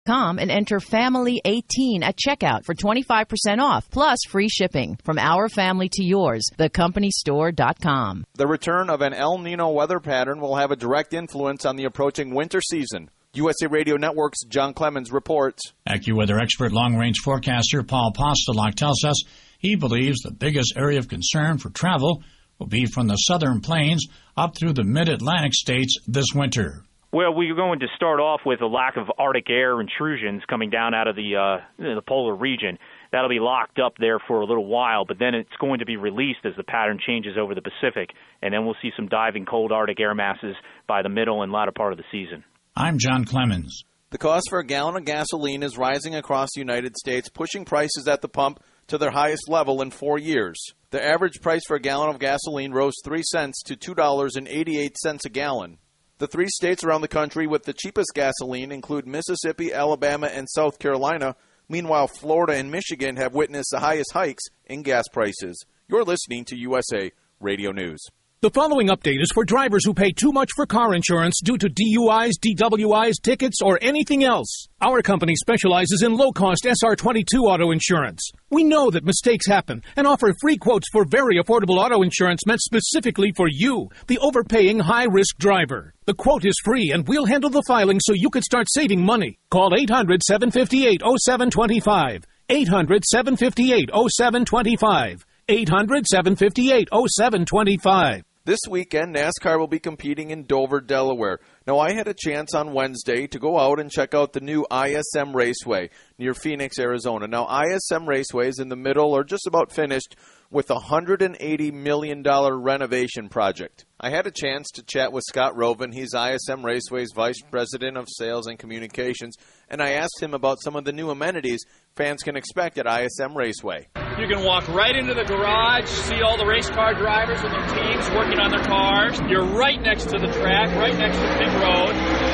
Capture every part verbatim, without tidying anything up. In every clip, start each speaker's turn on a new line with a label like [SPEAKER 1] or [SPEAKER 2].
[SPEAKER 1] com and enter family eighteen at checkout for twenty-five percent off, plus free shipping. From our family to yours, the company store dot com.
[SPEAKER 2] The return of an El Nino weather pattern will have a direct influence on the approaching winter season. U S A Radio Network's John Clemens reports.
[SPEAKER 3] AccuWeather expert long-range forecaster Paul Postolock tells us he believes the biggest area of concern for travel will be from the southern plains up through the mid-Atlantic states this winter.
[SPEAKER 4] Well, we're going to start off with a lack of Arctic air intrusions coming down out of the uh, the polar region. That'll be locked up there for a little while, but then it's going to be released as the pattern changes over the Pacific, and then we'll see some diving cold Arctic air masses by the middle and latter part of the season.
[SPEAKER 3] I'm John Clemens.
[SPEAKER 2] The cost for a gallon of gasoline is rising across the United States, pushing prices at the pump to their highest level in four years. The average price for a gallon of gasoline rose three cents to two dollars and eighty-eight cents a gallon. The three states around the country with the cheapest gasoline include Mississippi, Alabama, and South Carolina. Meanwhile, Florida and Michigan have witnessed the highest hikes in gas prices. You're listening to U S A Radio News.
[SPEAKER 5] The following update is for drivers who pay too much for car insurance due to D U Is, D W Is, tickets, or anything else. Our company specializes in low-cost S R twenty-two auto insurance. We know that mistakes happen and offer free quotes for very affordable auto insurance meant specifically for you, the overpaying high-risk driver. The quote is free, and we'll handle the filing so you can start saving money. Call eight hundred, seven five eight, oh seven two five. eight hundred, seven five eight, oh seven two five. eight hundred, seven five eight, oh seven two five.
[SPEAKER 2] This weekend, NASCAR will be competing in Dover, Delaware. Now, I had a chance on Wednesday to go out and check out the new I S M Raceway near Phoenix, Arizona. Now, I S M Raceway is in the middle or just about finished with a one hundred eighty million dollars renovation project. I had a chance to chat with Scott Roven. He's I S M Raceway's Vice President of Sales and Communications, and I asked him about some of the new amenities fans can expect at I S M Raceway.
[SPEAKER 6] You can walk right into the garage, see all the race car drivers and their teams working on their cars. You're right next to the track, right next to pit road.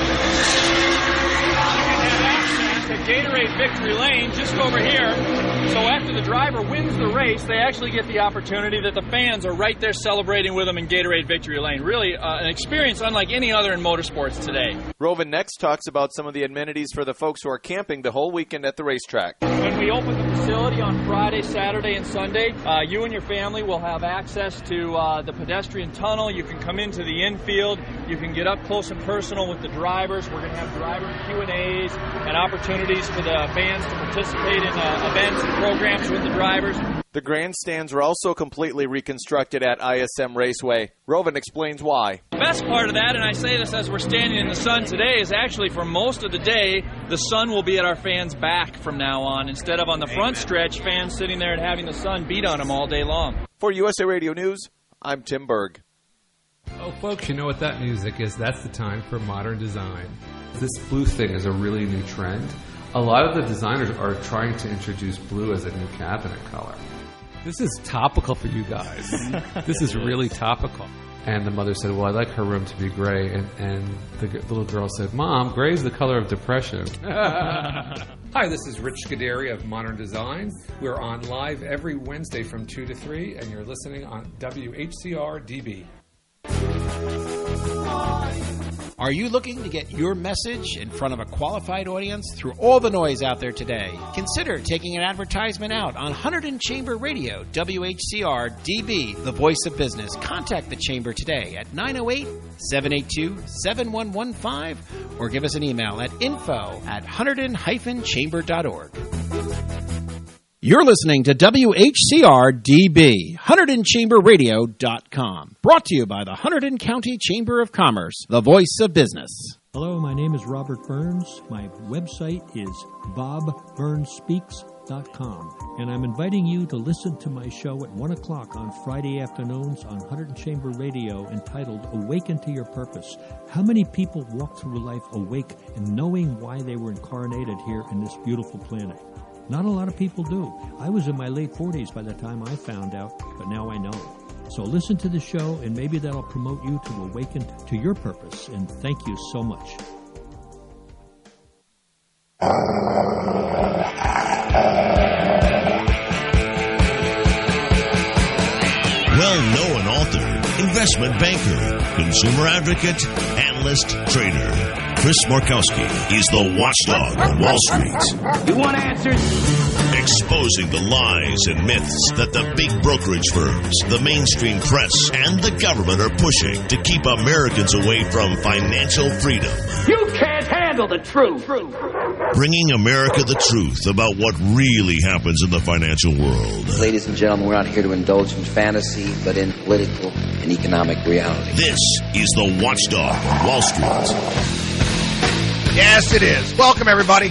[SPEAKER 6] You can have access to Gatorade Victory Lane just over here. So after the driver wins the race, they actually get the opportunity that the fans are right there celebrating with them in Gatorade Victory Lane. Really uh, an experience unlike any other in motorsports today.
[SPEAKER 2] Roven next talks about some of the amenities for the folks who are camping the whole weekend at the racetrack.
[SPEAKER 6] When we open the facility on Friday, Saturday, and Sunday, uh, you and your family will have access to uh, the pedestrian tunnel. You can come into the infield. You can get up close and personal with the drivers. We're going to have driver Q and A's and opportunities for the fans to participate in uh, events and programs with the drivers.
[SPEAKER 2] The grandstands are also completely reconstructed at I S M Raceway. Roven explains why.
[SPEAKER 6] The best part of that, and I say this as we're standing in the sun today, is actually for most of the day, the sun will be at our fans' back from now on, instead of on the front stretch, fans sitting there and having the sun beat on them all day long.
[SPEAKER 2] For U S A Radio News, I'm Tim Berg.
[SPEAKER 7] Oh, folks, you know what that music is. That's the time for modern design. This blue thing is a really new trend. A lot of the designers are trying to introduce blue as a new cabinet color. This is topical for you guys. This is really topical. And the mother said, well, I'd like her room to be gray. And, and the g- little girl said, Mom, gray is the color of depression. Hi, this is Rich Scuderi of Modern Design. We're on live every Wednesday from two to three, and you're listening on W H C R D B.
[SPEAKER 8] Are you looking to get your message in front of a qualified audience through all the noise out there today? Consider taking an advertisement out on Hunterdon Chamber Radio, W H C R D B, the voice of business. Contact the Chamber today at nine oh eight, seven eight two, seven one one five or give us an email at info at hunterdon dash chamber dot org. You're listening to W H C R D B, Hunterdon Chamber Radio dot com. Brought to you by the Hunterdon County Chamber of Commerce, the voice of business.
[SPEAKER 9] Hello, my name is Robert Burns. My website is bob burns speaks dot com. And I'm inviting you to listen to my show at one o'clock on Friday afternoons on Hunterdon Chamber Radio entitled Awaken to Your Purpose. How many people walk through life awake and knowing why they were incarnated here in this beautiful planet? Not a lot of people do. I was in my late forties by the time I found out, but now I know. So listen to the show, and maybe that'll promote you to awaken to your purpose. And thank you so much.
[SPEAKER 10] Well-known author, investment banker, consumer advocate, analyst, trader. Chris Markowski is the watchdog on Wall Street.
[SPEAKER 11] You want answers?
[SPEAKER 10] Exposing the lies and myths that the big brokerage firms, the mainstream press, and the government are pushing to keep Americans away from financial freedom.
[SPEAKER 11] You can't handle the truth.
[SPEAKER 10] Bringing America the truth about what really happens in the financial world.
[SPEAKER 12] Ladies and gentlemen, we're not here to indulge in fantasy, but in political and economic reality.
[SPEAKER 10] This is the Watchdog on Wall Street.
[SPEAKER 13] Yes, it is. Welcome, everybody.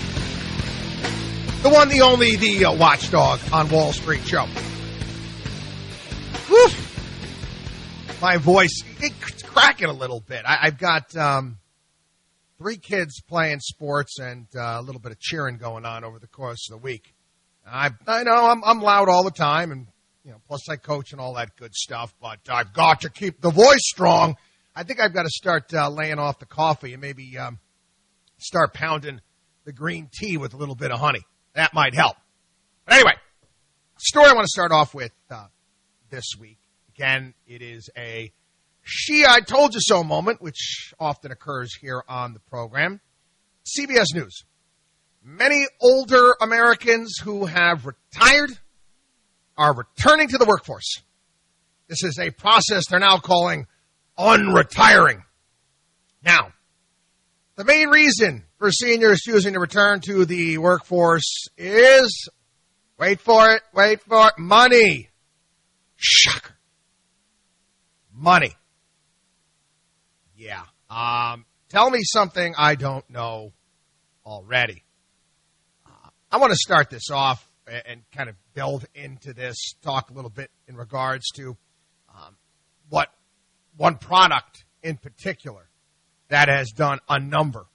[SPEAKER 13] The one, the only, the uh, Watchdog on Wall Street show. Whew. My voice, it's cracking a little bit. I, I've got um, three kids playing sports and uh, a little bit of cheering going on over the course of the week. I, I know I'm, I'm loud all the time, and you know, plus I coach and all that good stuff, but I've got to keep the voice strong. I think I've got to start uh, laying off the coffee and maybe um, start pounding the green tea with a little bit of honey. That might help. But anyway, story I want to start off with uh, this week. Again, it is a she I told you so moment, which often occurs here on the program. C B S News. Many older Americans who have retired are returning to the workforce. This is a process they're now calling unretiring. Now, the main reason for seniors choosing to return to the workforce is, wait for it, wait for it, money. Shocker. Money. Yeah. Um, tell me something I don't know already. Uh, I want to start this off and, and kind of delve into this, talk a little bit in regards to um, what one product in particular that has done a number,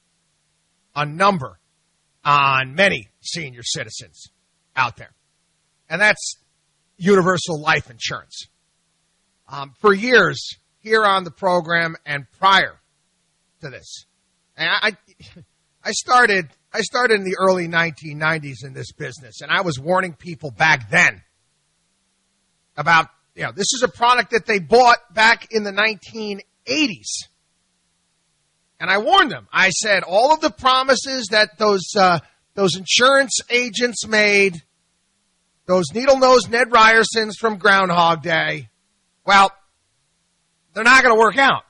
[SPEAKER 13] a number on many senior citizens out there. And that's universal life insurance. Um, for years here on the program and prior to this, and I, I started, I started in the early nineteen nineties in this business, and I was warning people back then about, you know, this is a product that they bought back in the nineteen eighties. And I warned them. I said all of the promises that those uh, those insurance agents made, those needle-nosed Ned Ryersons from Groundhog Day, well, they're not going to work out.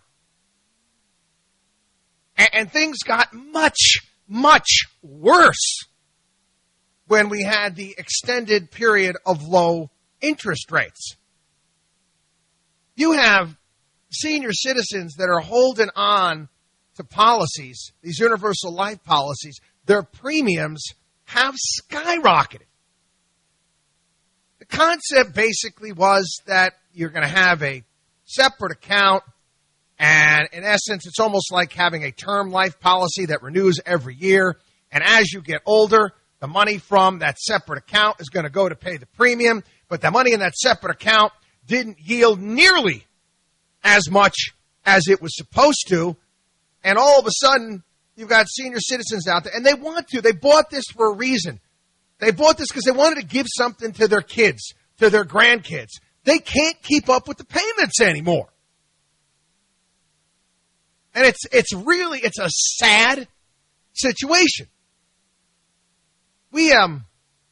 [SPEAKER 13] And, and things got much, much worse when we had the extended period of low interest rates. You have senior citizens that are holding on to policies, these universal life policies, their premiums have skyrocketed. The concept basically was that you're going to have a separate account, and in essence, it's almost like having a term life policy that renews every year, and as you get older, the money from that separate account is going to go to pay the premium, but the money in that separate account didn't yield nearly as much as it was supposed to. And all of a sudden, you've got senior citizens out there, and they want to. They bought this for a reason. They bought this because they wanted to give something to their kids, to their grandkids. They can't keep up with the payments anymore. And it's it's really, it's a sad situation. We, um,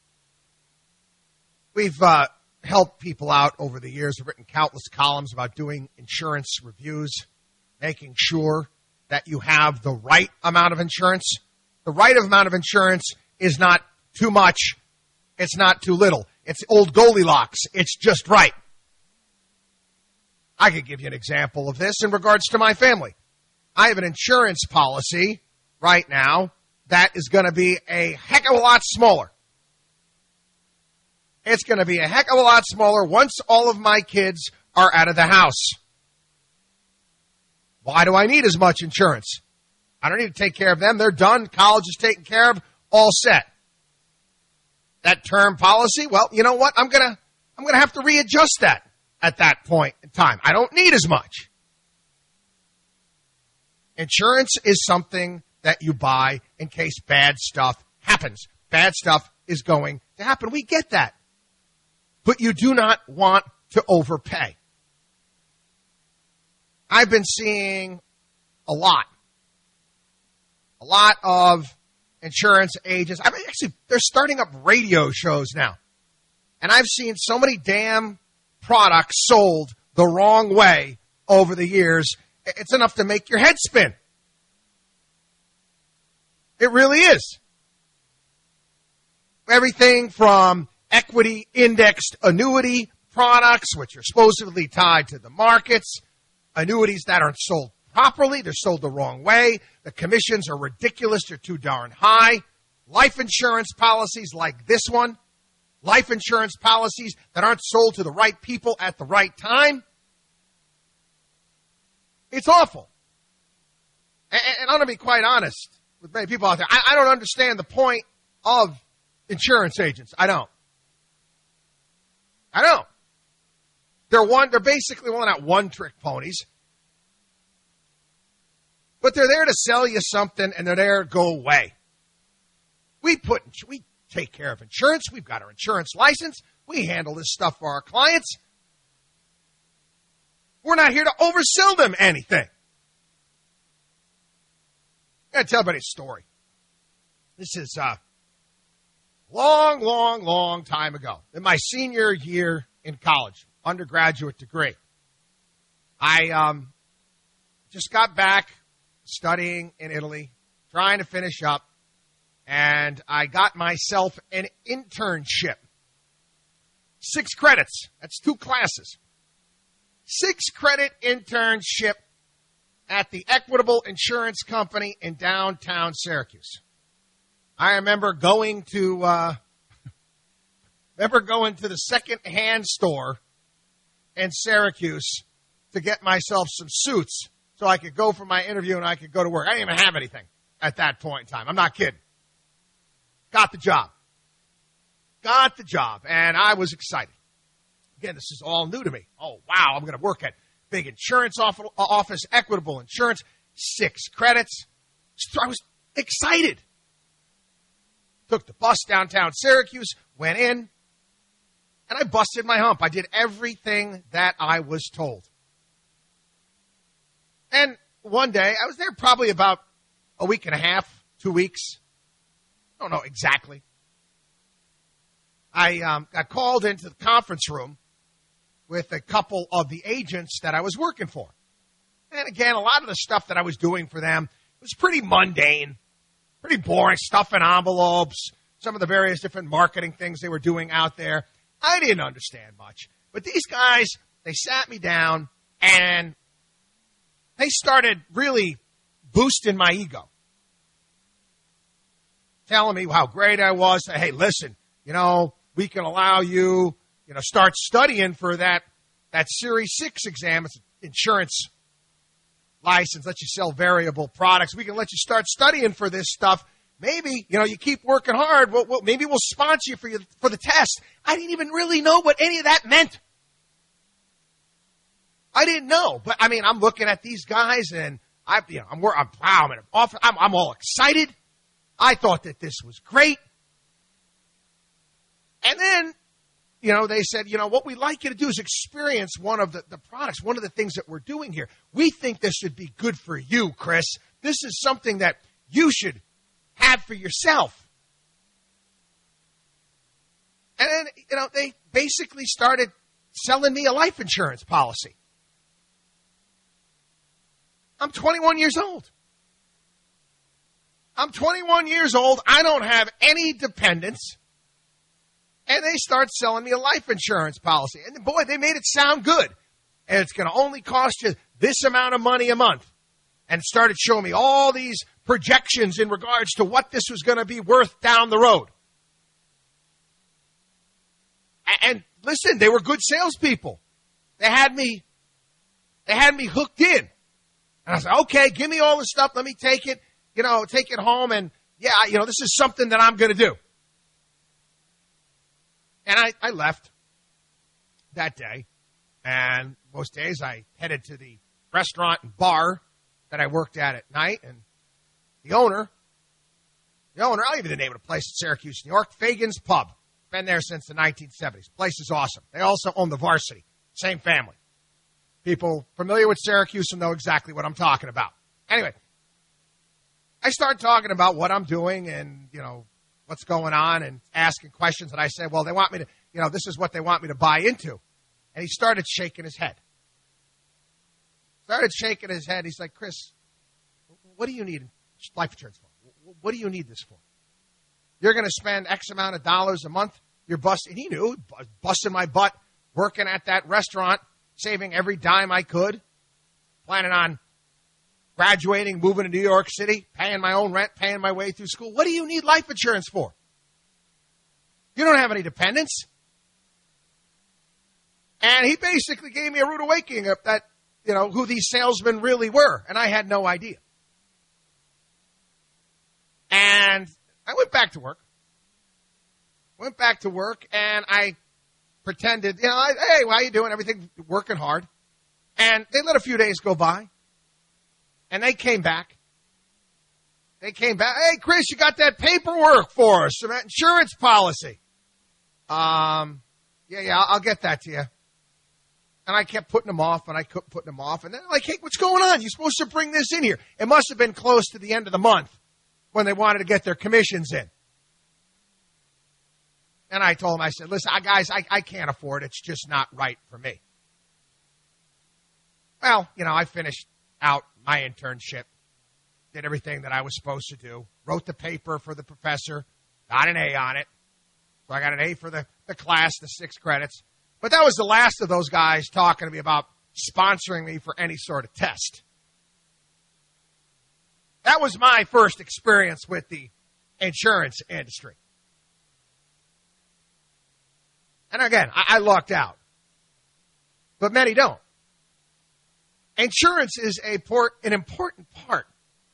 [SPEAKER 13] we've uh, helped people out over the years. We've written countless columns about doing insurance reviews, making sure that you have the right amount of insurance. The right amount of insurance is not too much. It's not too little. It's old Goldilocks. It's just right. I could give you an example of this in regards to my family. I have an insurance policy right now that is going to be a heck of a lot smaller. It's going to be a heck of a lot smaller once all of my kids are out of the house. Why do I need as much insurance? I don't need to take care of them. They're done. College is taken care of. All set. That term policy, well, you know what? I'm going to I'm going to have to readjust that at that point in time. I don't need as much. Insurance is something that you buy in case bad stuff happens. Bad stuff is going to happen. We get that. But you do not want to overpay. I've been seeing a lot A lot of insurance agents, I mean, actually, they're starting up radio shows now. And I've seen so many damn products sold the wrong way over the years. It's enough to make your head spin. It really is. Everything from equity indexed annuity products, which are supposedly tied to the markets, annuities that aren't sold properly, they're sold the wrong way, the commissions are ridiculous, they're too darn high, life insurance policies like this one, life insurance policies that aren't sold to the right people at the right time. It's awful. And, and I'm going to be quite honest with many people out there. I, I don't understand the point of insurance agents. I don't. I don't. They're one. They're basically, well, not one-trick ponies. But they're there to sell you something, and they're there to go away. We put, we take care of insurance. We've got our insurance license. We handle this stuff for our clients. We're not here to oversell them anything. I'm going to tell everybody a story. This is a long, long, long time ago. In my senior year in college, undergraduate degree, I um, just got back studying in Italy, trying to finish up, and I got myself an internship. Six credits. That's two classes. Six credit internship at the Equitable Insurance Company in downtown Syracuse. I remember going to uh, remember going to the second-hand store in Syracuse to get myself some suits so I could go for my interview and I could go to work. I didn't even have anything at that point in time. I'm not kidding. Got the job. Got the job, and I was excited. Again, this is all new to me. Oh, wow, I'm going to work at big insurance office, Equitable Insurance, six credits. I was excited. Took the bus downtown Syracuse, went in, and I busted my hump. I did everything that I was told. And one day, I was there probably about a week and a half, two weeks. I don't know exactly. I um, got called into the conference room with a couple of the agents that I was working for. And again, a lot of the stuff that I was doing for them was pretty mundane, pretty boring, stuff in envelopes, some of the various different marketing things they were doing out there. I didn't understand much. But these guys, they sat me down and they started really boosting my ego. Telling me how great I was. Hey, listen, you know, we can allow you, you know, start studying for that, that Series six exam. It's an insurance license, let you sell variable products. We can let you start studying for this stuff. Maybe, you know, you keep working hard. We'll, we'll, maybe we'll sponsor you for, you for the test. I didn't even really know what any of that meant. I didn't know. But, I mean, I'm looking at these guys, and I, you know, I'm, I'm, wow, I'm, off, I'm, I'm all excited. I thought that this was great. And then, you know, they said, you know, what we'd like you to do is experience one of the, the products, one of the things that we're doing here. We think this should be good for you, Chris. This is something that you should have for yourself. And then, you know, they basically started selling me a life insurance policy. I'm twenty-one years old. I'm twenty-one years old. I don't have any dependents. And they start selling me a life insurance policy. And boy, they made it sound good. And it's going to only cost you this amount of money a month. And started showing me all these projections in regards to what this was going to be worth down the road. And listen, they were good salespeople. They had me, they had me hooked in. And I was like, okay, give me all the stuff. Let me take it, you know, take it home. And yeah, you know, this is something that I'm going to do. And I, I left that day, and most days I headed to the restaurant and bar that I worked at at night, and the owner, the owner, I'll give you the name of the place in Syracuse, New York, Fagan's Pub. Been there since the nineteen seventies. Place is awesome. They also own the Varsity, same family. People familiar with Syracuse will know exactly what I'm talking about. Anyway, I start talking about what I'm doing and, you know, what's going on and asking questions. And I said, well, they want me to, you know, this is what they want me to buy into. And he started shaking his head. Started shaking his head. He's like, Chris, what do you need life insurance for? What do you need this for? You're going to spend X amount of dollars a month. You're busting. He knew, busting my butt, working at that restaurant, saving every dime I could, planning on graduating, moving to New York City, paying my own rent, paying my way through school. What do you need life insurance for? You don't have any dependents. And he basically gave me a rude awakening of that, you know, who these salesmen really were. And I had no idea. And I went back to work. Went back to work and I pretended, you know, I, hey, how you doing? Everything working hard. And they let a few days go by. And they came back. They came back. Hey, Chris, you got that paperwork for us, some insurance policy. Um, yeah, yeah, I'll, I'll get that to you. And I kept putting them off, and I kept putting them off. And then, like, hey, what's going on? You're supposed to bring this in here. It must have been close to the end of the month when they wanted to get their commissions in. And I told them, I said, listen, I, guys, I, I can't afford it. It's just not right for me. Well, you know, I finished out my internship, did everything that I was supposed to do, wrote the paper for the professor, got an A on it. So I got an A for the, the class, the six credits. But that was the last of those guys talking to me about sponsoring me for any sort of test. That was my first experience with the insurance industry. And again, I, I lucked out. But many don't. Insurance is a port, an important part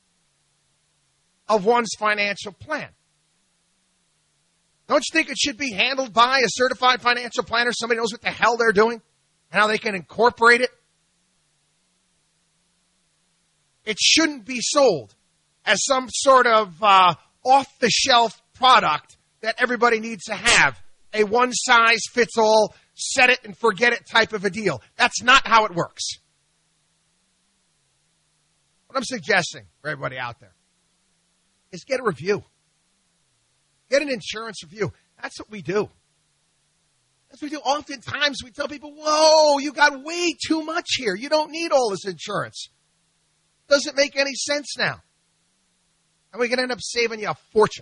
[SPEAKER 13] of one's financial plan. Don't you think it should be handled by a certified financial planner, somebody knows what the hell they're doing and how they can incorporate it? It shouldn't be sold as some sort of uh, off-the-shelf product that everybody needs to have, a one-size-fits-all, set-it-and-forget-it type of a deal. That's not how it works. What I'm suggesting for everybody out there is get a review. Get an insurance review. That's what we do. That's what we do. Oftentimes we tell people, whoa, you got way too much here. You don't need all this insurance. Doesn't make any sense now. And we can end up saving you a fortune.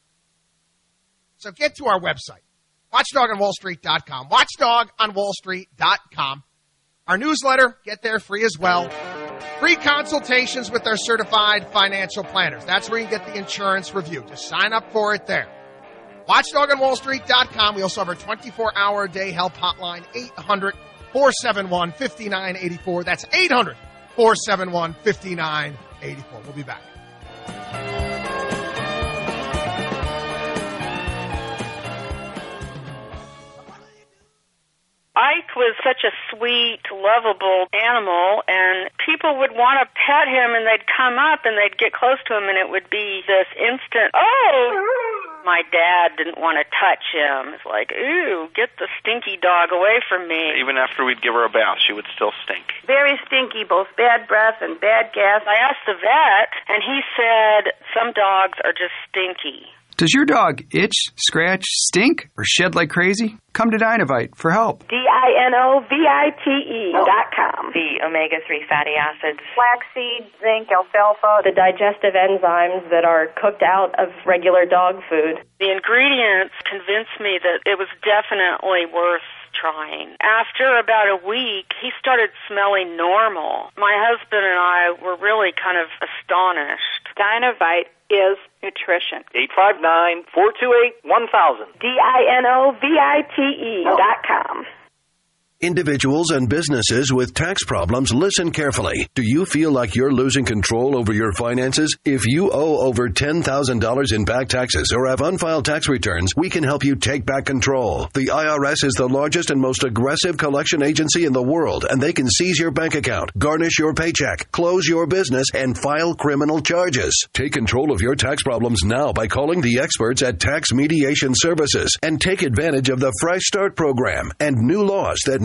[SPEAKER 13] So get to our website, watchdog on wall street dot com. watchdog on wall street dot com. Our newsletter, get there free as well. Free consultations with our certified financial planners. That's where you get the insurance review. Just sign up for it there. watchdog on wall street dot com. We also have our twenty-four hour a day help hotline, eight hundred, four seven one, five nine eight four. That's eight hundred, four seven one, five nine eight four. We'll be back.
[SPEAKER 14] Ike was such a sweet, lovable animal, and people would want to pet him, and they'd come up, and they'd get close to him, and it would be this instant, oh! My dad didn't want to touch him. It's like, ooh, get the stinky dog away from me.
[SPEAKER 15] Even after we'd give her a bath, she would still stink.
[SPEAKER 14] Very stinky, both bad breath and bad gas. I asked the vet, and he said some dogs are just stinky.
[SPEAKER 16] Does your dog itch, scratch, stink, or shed like crazy? Come to Dinovite for help.
[SPEAKER 17] D I N O V I T E dot com.
[SPEAKER 18] The omega three fatty acids.
[SPEAKER 17] Flaxseed, zinc, alfalfa. The digestive enzymes that are cooked out of regular dog food.
[SPEAKER 14] The ingredients convinced me that it was definitely worth trying. After about a week, he started smelling normal. My husband and I were really kind of astonished.
[SPEAKER 17] Dinovite is nutrition.
[SPEAKER 11] eight five nine, four two eight, one thousand.
[SPEAKER 17] D I N O V I T E dot com.
[SPEAKER 19] Individuals and businesses with tax problems, listen carefully. Do you feel like you're losing control over your finances? If you owe over ten thousand dollars in back taxes or have unfiled tax returns, we can help you take back control. The I R S is the largest and most aggressive collection agency in the world, and they can seize your bank account, garnish your paycheck, close your business, and file criminal charges. Take control of your tax problems now by calling the experts at Tax Mediation Services and take advantage of the Fresh Start program and new laws that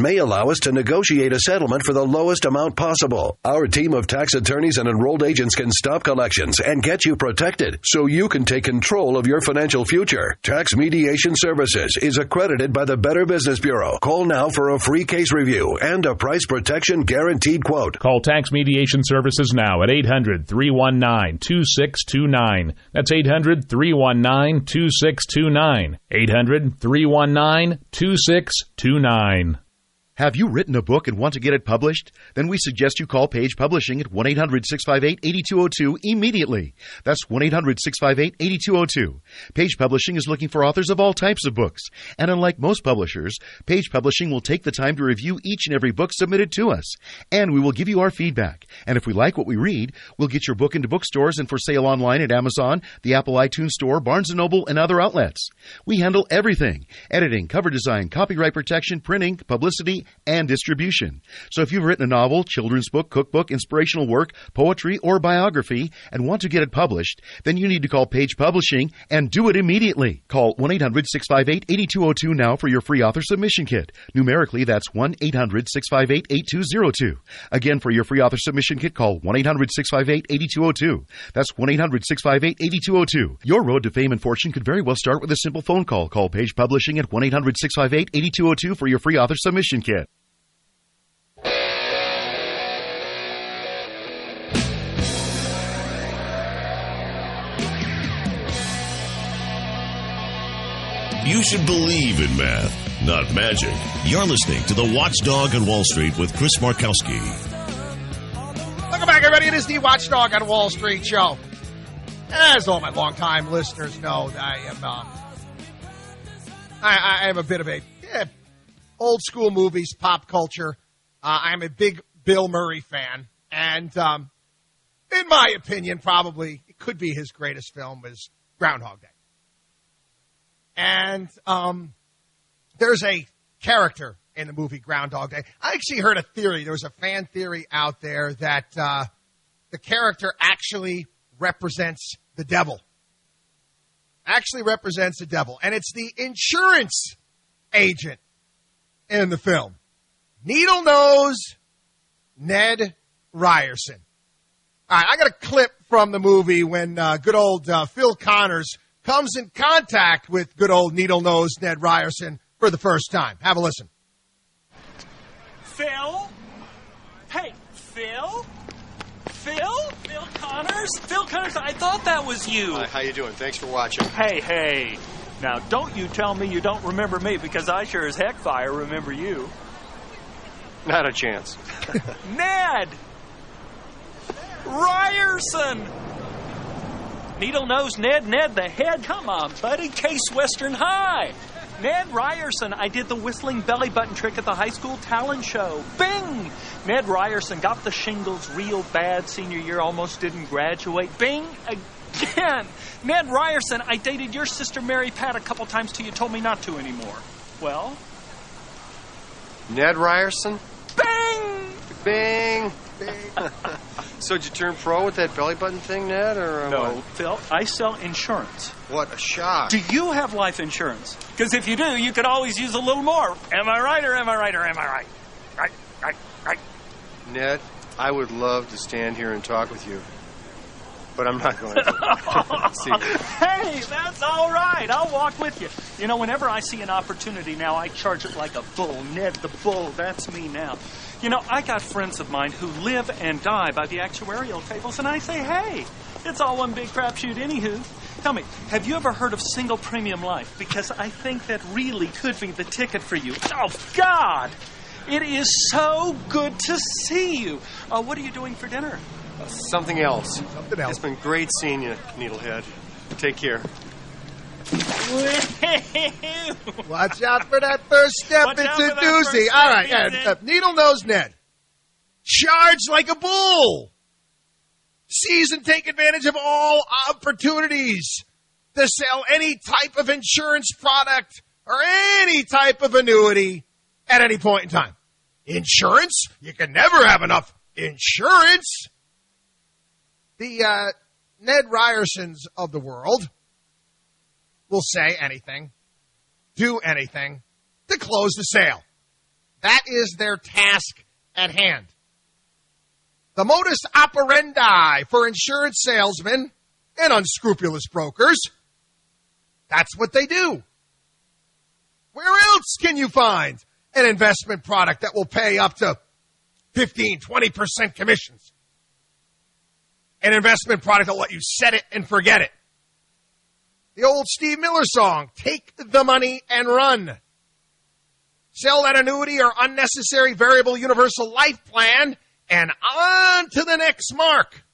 [SPEAKER 19] may allow us to negotiate a settlement for the lowest amount possible. Our team of tax attorneys and enrolled agents can stop collections and get you protected so you can take control of your financial future. Tax Mediation Services is accredited by the Better Business Bureau. Call now for a free case review and a price protection guaranteed quote.
[SPEAKER 20] Call Tax Mediation Services now at eight hundred, three one nine, two six two nine. That's eight hundred, three one nine, two six two nine. eight hundred, three one nine, two six two nine.
[SPEAKER 21] Have you written a book and want to get it published? Then we suggest you call Page Publishing at one eight hundred, six five eight, eight two zero two immediately. That's one eight hundred, six five eight, eight two zero two. Page Publishing is looking for authors of all types of books. And unlike most publishers, Page Publishing will take the time to review each and every book submitted to us. And we will give you our feedback. And if we like what we read, we'll get your book into bookstores and for sale online at Amazon, the Apple iTunes Store, Barnes and Noble, and other outlets. We handle everything: editing, cover design, copyright protection, printing, publicity, and distribution. So if you've written a novel, children's book, cookbook, inspirational work, poetry, or biography and want to get it published, then you need to call Page Publishing and do it immediately. Call one eight hundred, six five eight, eight two zero two now for your free author submission kit. Numerically, that's one eight hundred, six five eight, eight two zero two. Again, for your free author submission kit, call one eight hundred, six five eight, eight two zero two. That's one eight hundred, six five eight, eight two zero two. Your road to fame and fortune could very well start with a simple phone call. Call Page Publishing at one eight hundred, six five eight, eight two zero two for your free author submission kit.
[SPEAKER 10] You should believe in math, not magic. You're listening to The Watchdog on Wall Street with Chris Markowski.
[SPEAKER 13] Welcome back, everybody. It is the Watchdog on Wall Street show. As all my longtime listeners know, I am uh, I, I am a bit of a yeah, old school movies, pop culture. Uh, I am a big Bill Murray fan, and um, in my opinion, probably it could be his greatest film was Groundhog Day. And um, there's a character in the movie Groundhog Day. I actually heard a theory. There was a fan theory out there that uh, the character actually represents the devil. Actually represents the devil. And it's the insurance agent in the film. Needle Nose Ned Ryerson. All right, I got a clip from the movie when uh, good old uh, Phil Connors comes in contact with good old needle-nosed Ned Ryerson for the first time. Have a listen.
[SPEAKER 22] Phil? Hey, Phil? Phil? Phil Connors? Phil Connors, I thought that was you.
[SPEAKER 23] Hi, how you doing? Thanks for watching.
[SPEAKER 22] Hey, hey. Now, don't you tell me you don't remember me, because I sure as heck fire remember you.
[SPEAKER 23] Not a chance.
[SPEAKER 22] Ned! Ryerson! Needle-nosed Ned, Ned the head. Come on, buddy. Case Western High. Ned Ryerson. I did the whistling belly button trick at the high school talent show. Bing! Ned Ryerson got the shingles real bad senior year, almost didn't graduate. Bing! Again! Ned Ryerson. I dated your sister Mary Pat a couple times till you told me not to anymore. Well?
[SPEAKER 23] Ned Ryerson?
[SPEAKER 22] Bing!
[SPEAKER 23] Bing! So did you turn pro with that belly button thing, Ned? Or uh,
[SPEAKER 22] no,
[SPEAKER 23] what?
[SPEAKER 22] Phil, I sell insurance.
[SPEAKER 23] What a shock.
[SPEAKER 22] Do you have life insurance? Because if you do, you could always use a little more. Am I right or am I right or am I right? Right, right, right.
[SPEAKER 23] Ned, I would love to stand here and talk with you, but I'm not going to. See.
[SPEAKER 22] Hey, that's all right. I'll walk with you. You know, whenever I see an opportunity now, I charge it like a bull. Ned the Bull, that's me now. You know, I got friends of mine who live and die by the actuarial tables, and I say, hey, it's all one big crapshoot anywho. Tell me, have you ever heard of single premium life? Because I think that really could be the ticket for you. Oh, God! It is so good to see you. Uh, what are you doing for dinner?
[SPEAKER 23] Uh, something else.
[SPEAKER 13] Something else.
[SPEAKER 23] It's been great seeing you, Needlehead. Take care.
[SPEAKER 13] Watch out for that first step.
[SPEAKER 22] Watch
[SPEAKER 13] it's
[SPEAKER 22] out
[SPEAKER 13] a
[SPEAKER 22] for that
[SPEAKER 13] doozy.
[SPEAKER 22] first
[SPEAKER 13] All
[SPEAKER 22] step,
[SPEAKER 13] right, yeah,
[SPEAKER 22] Vincent.
[SPEAKER 13] uh, needle-nosed Ned. Charge like a bull. Seize and take advantage of all opportunities to sell any type of insurance product or any type of annuity at any point in time. Insurance? You can never have enough insurance. The uh, Ned Ryersons of the world will say anything, do anything to close the sale. That is their task at hand. The modus operandi for insurance salesmen and unscrupulous brokers, that's what they do. Where else can you find an investment product that will pay up to fifteen, twenty percent commissions? An investment product that will let you set it and forget it. The old Steve Miller song, take the money and run. Sell that annuity or unnecessary variable universal life plan and on to the next mark.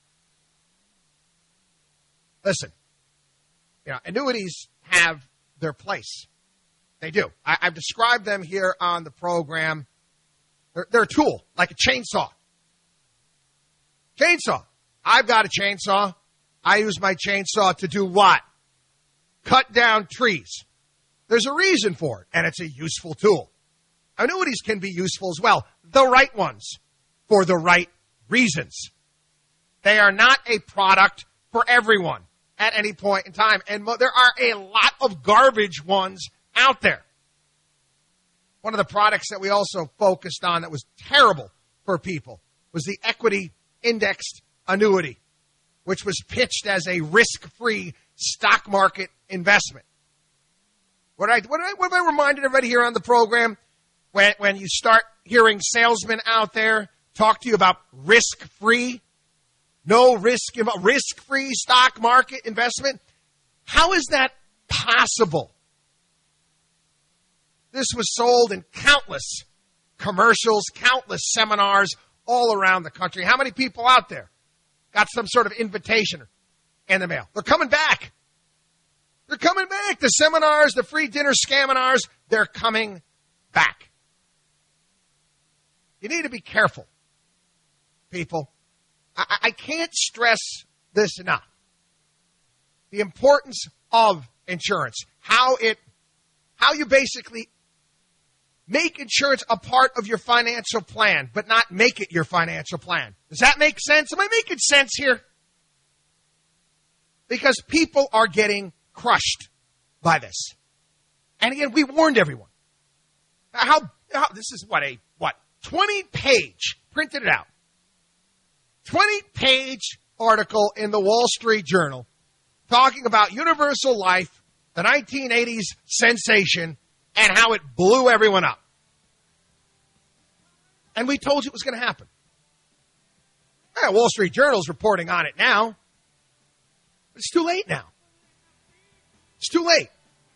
[SPEAKER 13] Listen, you know, annuities have their place. They do. I, I've described them here on the program. They're, they're a tool, like a chainsaw. Chainsaw. I've got a chainsaw. I use my chainsaw to do what? Cut down trees. There's a reason for it, and it's a useful tool. Annuities can be useful as well, the right ones, for the right reasons. They are not a product for everyone at any point in time, and there are a lot of garbage ones out there. One of the products that we also focused on that was terrible for people was the equity indexed annuity, which was pitched as a risk-free stock market investment. What, I, what, I, what have I reminded everybody here on the program? When, when you start hearing salesmen out there talk to you about risk-free, no risk, risk-free stock market investment, how is that possible? This was sold in countless commercials, countless seminars all around the country. How many people out there got some sort of invitation in the mail? They're coming back. They're coming back. The seminars, the free dinner scaminars, they're coming back. You need to be careful, people. I, I can't stress this enough. The importance of insurance, how it, how you basically make insurance a part of your financial plan, but not make it your financial plan. Does that make sense? Am I making sense here? Because people are getting crushed by this. And again, we warned everyone. How, how this is what a, what, twenty page, printed it out, twenty page article in the Wall Street Journal talking about universal life, the nineteen eighties sensation, and how it blew everyone up. And we told you it was going to happen. Yeah, Wall Street Journal's reporting on it now. But it's too late now. It's too late.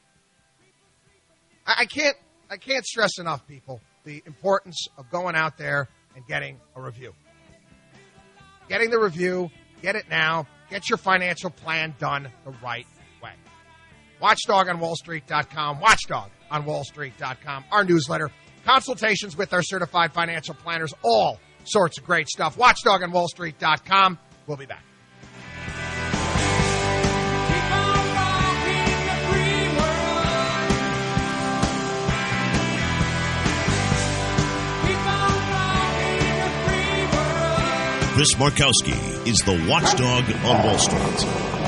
[SPEAKER 13] I, I can't I can't stress enough, people, the importance of going out there and getting a review. Getting the review, get it now, get your financial plan done the right way. Watchdog on Wall Street dot com, Watchdog on Wall Street dot com, our newsletter, consultations with our certified financial planners, all sorts of great stuff. Watchdog on Wall Street dot com. We'll be back.
[SPEAKER 10] Chris Markowski is the Watchdog on Wall Street.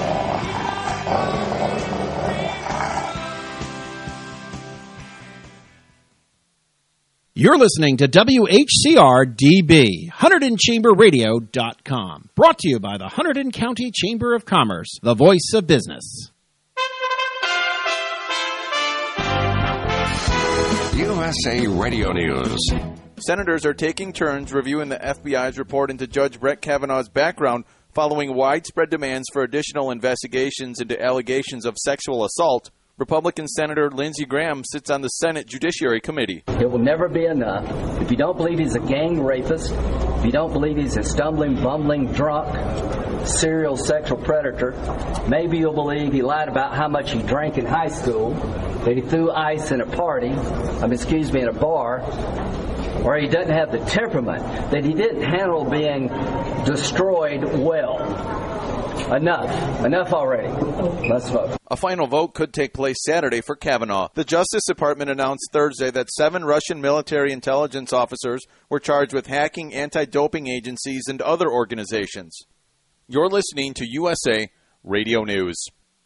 [SPEAKER 8] You're listening to W H C R D B, Hunterdon Chamber Radio dot com. Brought to you by the Hunterdon County Chamber of Commerce, the voice of business.
[SPEAKER 1] U S A Radio News.
[SPEAKER 2] Senators are taking turns reviewing the F B I's report into Judge Brett Kavanaugh's background following widespread demands for additional investigations into allegations of sexual assault. Republican Senator Lindsey Graham sits on the Senate Judiciary Committee.
[SPEAKER 3] It will never be enough. If you don't believe he's a gang rapist, if you don't believe he's a stumbling, bumbling, drunk, serial sexual predator, maybe you'll believe he lied about how much he drank in high school, that he threw ice in a party, I mean, excuse me, in a bar, or he doesn't have the temperament, that he didn't handle being destroyed well. Enough. Enough already. Let's vote.
[SPEAKER 2] A final vote could take place Saturday for Kavanaugh. The Justice Department announced Thursday that seven Russian military intelligence officers were charged with hacking anti-doping agencies and other organizations. You're listening to U S A Radio News.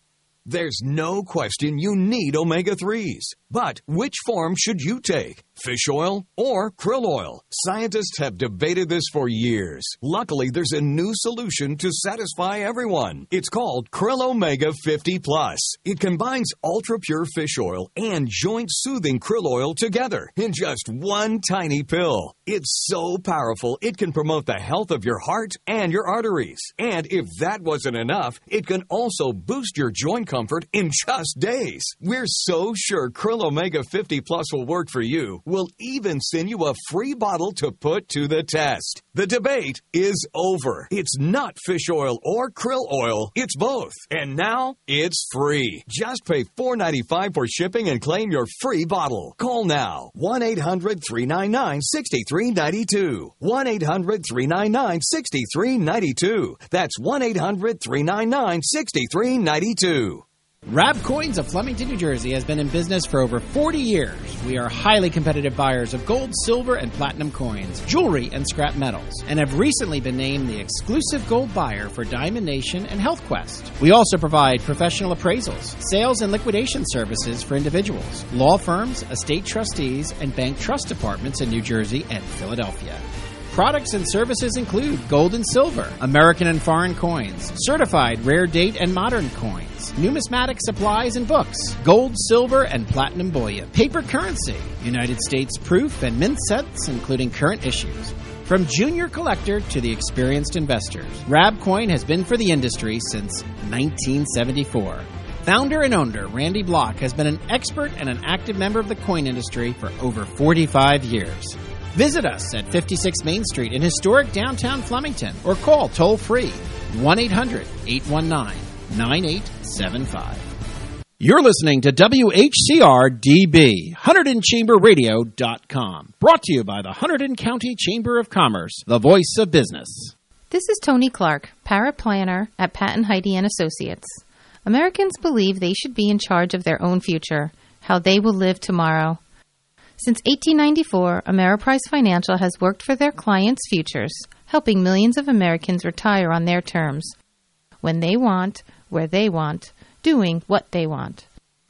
[SPEAKER 4] There's no question you need omega threes. But which form should you take? Fish oil or krill oil? Scientists have debated this for years. Luckily, there's a new solution to satisfy everyone. It's called Krill Omega fifty plus. It combines ultra-pure fish oil and joint-soothing krill oil together in just one tiny pill. It's so powerful, it can promote the health of your heart and your arteries. And if that wasn't enough, it can also boost your joint comfort in just days. We're so sure Krill Omega fifty plus will work for you. We'll even send you a free bottle to put to the test. The debate is over. It's not fish oil or krill oil. It's both. And now it's free. Just pay four dollars and ninety-five cents for shipping and claim your free bottle. Call now. one eight hundred three nine nine six three nine two. one eight hundred three nine nine six three nine two. That's one eight hundred three nine nine six three nine two.
[SPEAKER 8] Rab Coins of Flemington, New Jersey has been in business for over forty years. We are highly competitive buyers of gold, silver, and platinum coins, jewelry, and scrap metals, and have recently been named the exclusive gold buyer for Diamond Nation and Health Quest. We also provide professional appraisals, sales and liquidation services for individuals, law firms, estate trustees, and bank trust departments in New Jersey and Philadelphia. Products and services include gold and silver, American and foreign coins, certified rare date and modern coins, numismatic supplies and books, gold, silver, and platinum bullion, paper currency, United States proof and mint sets, including current issues. From junior collector to the experienced investors, Rab Coin has been for the industry since nineteen seventy-four. Founder and owner Randy Block has been an expert and an active member of the coin industry for over forty-five years. Visit us at fifty-six Main Street in historic downtown Flemington or call toll-free one eight hundred eight one nine nine eight seven five. You're listening to W H C R D B, Hunterdon Chamber Radio dot com. Brought to you by the Hunterdon County Chamber of Commerce, the voice of business.
[SPEAKER 5] This is Tony Clark, paraplanner at Patton Heidi and Associates. Americans believe they should be in charge of their own future, how they will live tomorrow. Since eighteen ninety-four, Ameriprise Financial has worked for their clients' futures, helping millions of Americans retire on their terms, when they want, where they want, doing what they want.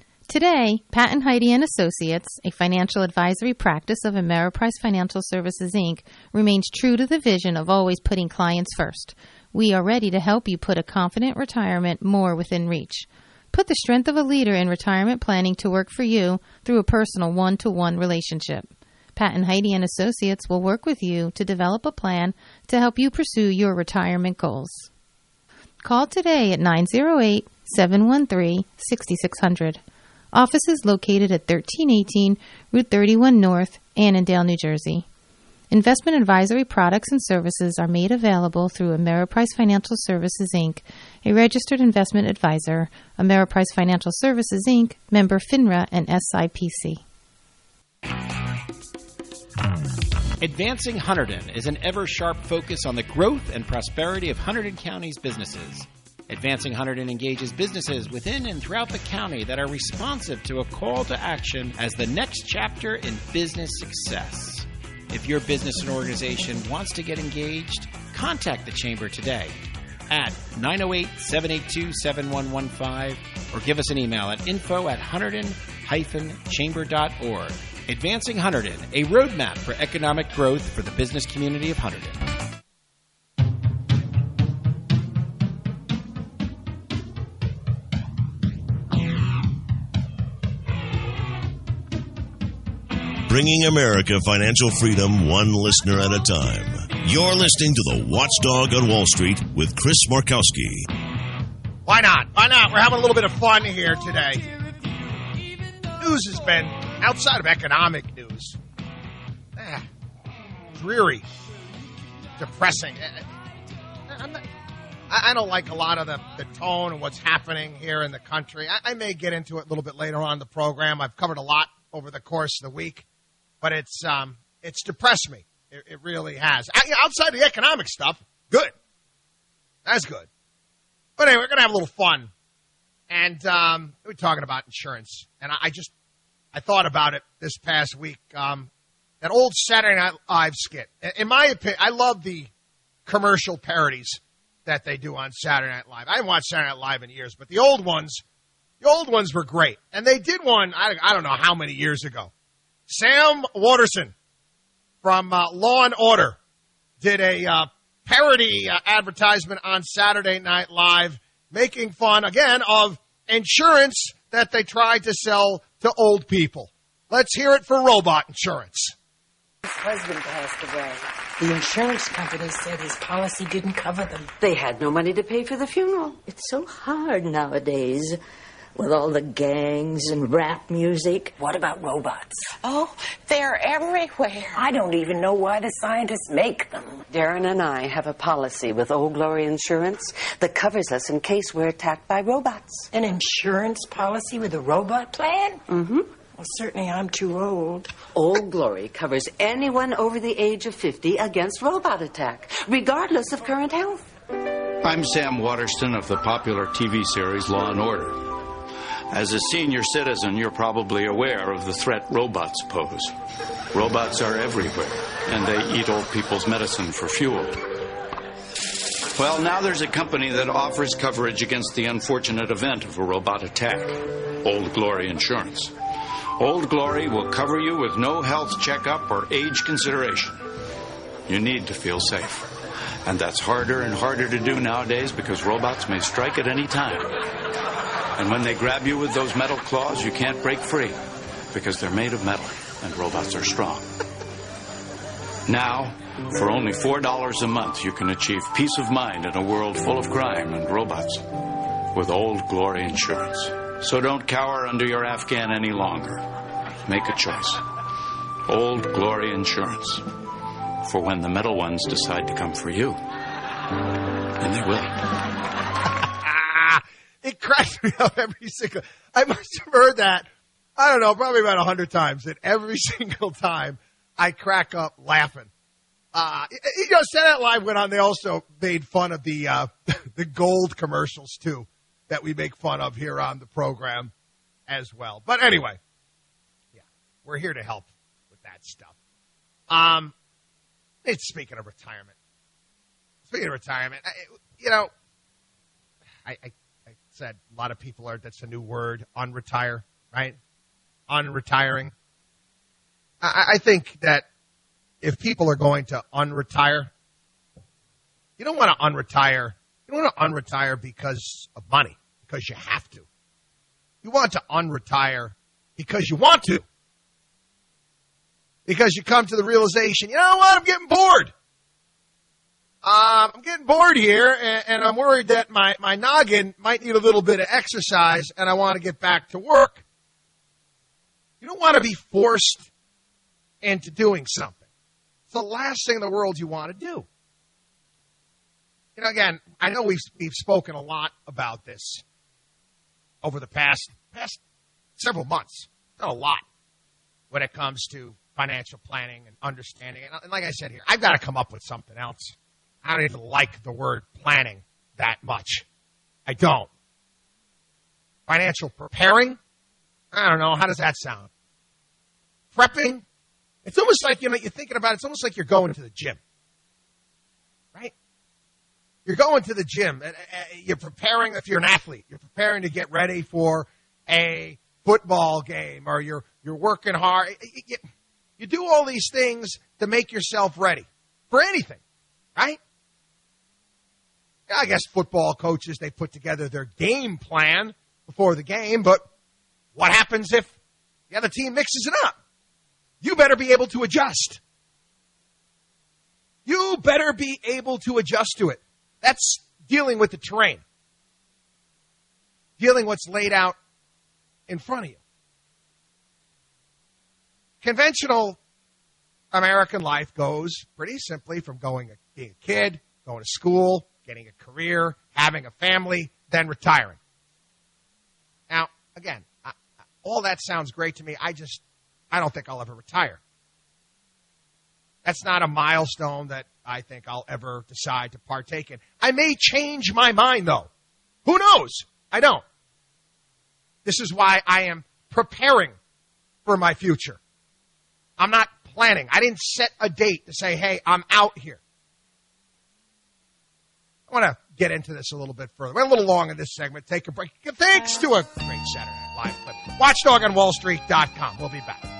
[SPEAKER 5] Today, Patton Heidi and Associates, a financial advisory practice of Ameriprise Financial Services, Incorporated, remains true to the vision of always putting clients first. We are ready to help you put a confident retirement more within reach. Put the strength of a leader in retirement planning to work for you through a personal one-to-one relationship. Patton Heidi and Associates will work with you to develop a plan to help you pursue your retirement goals. Call today at nine oh eight, seven one three, six six zero zero. Office is located at thirteen eighteen Route thirty-one North, Annandale, New Jersey. Investment advisory products and services are made available through Ameriprise Financial Services, Incorporated, a registered investment advisor, Ameriprise Financial Services, Incorporated, member FINRA and S I P C.
[SPEAKER 8] Advancing Hunterdon is an ever-sharp focus on the growth and prosperity of Hunterdon County's businesses. Advancing Hunterdon engages businesses within and throughout the county that are responsive to a call to action as the next chapter in business success. If your business and organization wants to get engaged, contact the Chamber today at nine oh eight, seven eight two, seven one one five or give us an email at info at hunterdon dash chamber dot org. Advancing Hunterdon, a roadmap for economic growth for the business community of Hunterdon.
[SPEAKER 10] Bringing America financial freedom one listener at a time. You're listening to The Watchdog on Wall Street with Chris Markowski.
[SPEAKER 13] Why not? Why not? We're having a little bit of fun here today. News has been, outside of economic news, eh, dreary, depressing. I'm not, I don't like a lot of the, the tone of what's happening here in the country. I, I may get into it a little bit later on in the program. I've covered a lot over the course of the week. But it's um, it's depressed me. It, it really has. I, outside the economic stuff, good. That's good. But anyway, we're going to have a little fun. And um, we're talking about insurance. And I, I just, I thought about it this past week. Um, that old Saturday Night Live skit. In my opinion, I love the commercial parodies that they do on Saturday Night Live. I haven't watched Saturday Night Live in years, but the old ones The old ones were great. And they did one, I, I don't know how many years ago. Sam Waterston from uh, Law and Order did a uh, parody uh, advertisement on Saturday Night Live, making fun, again, of insurance that they tried to sell to old people. Let's hear it for robot insurance.
[SPEAKER 6] His husband passed away. The insurance company said his policy didn't cover them. They had no money to pay for the funeral. It's so hard nowadays with all the gangs and rap music. What about robots?
[SPEAKER 7] Oh, they're everywhere.
[SPEAKER 6] I don't even know why the scientists make them.
[SPEAKER 9] Darren and I have a policy with Old Glory Insurance that covers us in case we're attacked by robots.
[SPEAKER 6] An insurance policy with a robot plan?
[SPEAKER 9] Mm-hmm.
[SPEAKER 6] Well, certainly I'm too old.
[SPEAKER 9] Old Glory covers anyone over the age of fifty against robot attack, regardless of current health.
[SPEAKER 24] I'm Sam Waterston of the popular T V series Law and Order. As a senior citizen, you're probably aware of the threat robots pose. Robots are everywhere, and they eat old people's medicine for fuel. Well, now there's a company that offers coverage against the unfortunate event of a robot attack. Old Glory Insurance. Old Glory will cover you with no health checkup or age consideration. You need to feel safe. And that's harder and harder to do nowadays because robots may strike at any time. And when they grab you with those metal claws, you can't break free because they're made of metal and robots are strong. Now, for only four dollars a month, you can achieve peace of mind in a world full of crime and robots with Old Glory Insurance. So don't cower under your Afghan any longer. Make a choice. Old Glory Insurance. For when the metal ones decide to come for you. And they will.
[SPEAKER 13] It cracks me up every single... I must have heard that, I don't know, probably about a hundred times. And every single time, I crack up laughing. Uh, you know, Saturday Night Live went on. They also made fun of the uh, the gold commercials, too, that we make fun of here on the program as well. But anyway, yeah, we're here to help with that stuff. Um, it's speaking of retirement. Speaking of retirement, I, you know, I, I, I said a lot of people are, that's a new word, unretire, right? Unretiring. I, I think that if people are going to unretire, you don't want to unretire. You don't want to unretire because of money, because you have to. You want to unretire because you want to. Because you come to the realization, you know what, I'm getting bored. Uh, I'm getting bored here, and, and I'm worried that my, my noggin might need a little bit of exercise, and I want to get back to work. You don't want to be forced into doing something. It's the last thing in the world you want to do. You know, again, I know we've, we've spoken a lot about this over the past, past several months. Not a lot when it comes to financial planning and understanding. And, and like I said here, I've got to come up with something else. I don't even like the word planning that much. I don't. Financial preparing? I don't know. How does that sound? Prepping? It's almost like, you know, you're thinking about it, it's almost like you're going to the gym. Right? You're going to the gym. And you're preparing, if you're an athlete, you're preparing to get ready for a football game, or you're you're working hard. You, you do all these things to make yourself ready for anything, right? I guess football coaches, they put together their game plan before the game, but what happens if the other team mixes it up? You better be able to adjust. You better be able to adjust to it. That's dealing with the terrain. Dealing what's laid out in front of you. Conventional American life goes pretty simply from going, being a kid, going to school, getting a career, having a family, then retiring. Now, again, I, all that sounds great to me. I just, I don't think I'll ever retire. That's not a milestone that I think I'll ever decide to partake in. I may change my mind, though. Who knows? I don't. This is why I am preparing for my future. I'm not planning. I didn't set a date to say, hey, I'm out here. I want to get into this a little bit further. We're a little long in this segment. Take a break. Thanks to a great Saturday Night Live clip. watchdog on wall street dot com. We'll be back.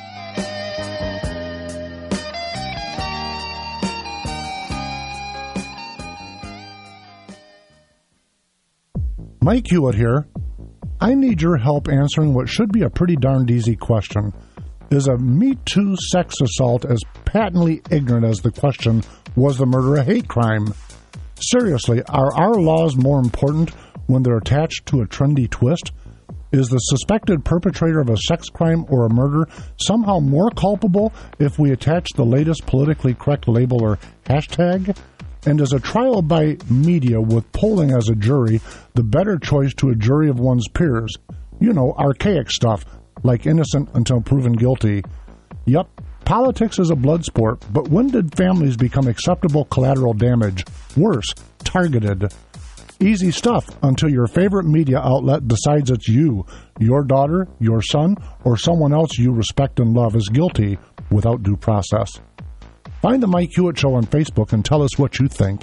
[SPEAKER 12] Mike Hewitt here. I need your help answering what should be a pretty darned easy question. Is a Me Too sex assault as patently ignorant as the question, was the murder a hate crime? Seriously, are our laws more important when they're attached to a trendy twist? Is the suspected perpetrator of a sex crime or a murder somehow more culpable if we attach the latest politically correct label or hashtag? And is a trial by media with polling as a jury the better choice to a jury of one's peers? You know, archaic stuff, like innocent until proven guilty. Yup, politics is a blood sport, but when did families become acceptable collateral damage? Worse, targeted. Easy stuff until your favorite media outlet decides it's you, your daughter, your son, or someone else you respect and love is guilty without due process. Find the Mike Hewitt Show on Facebook and tell us what you think.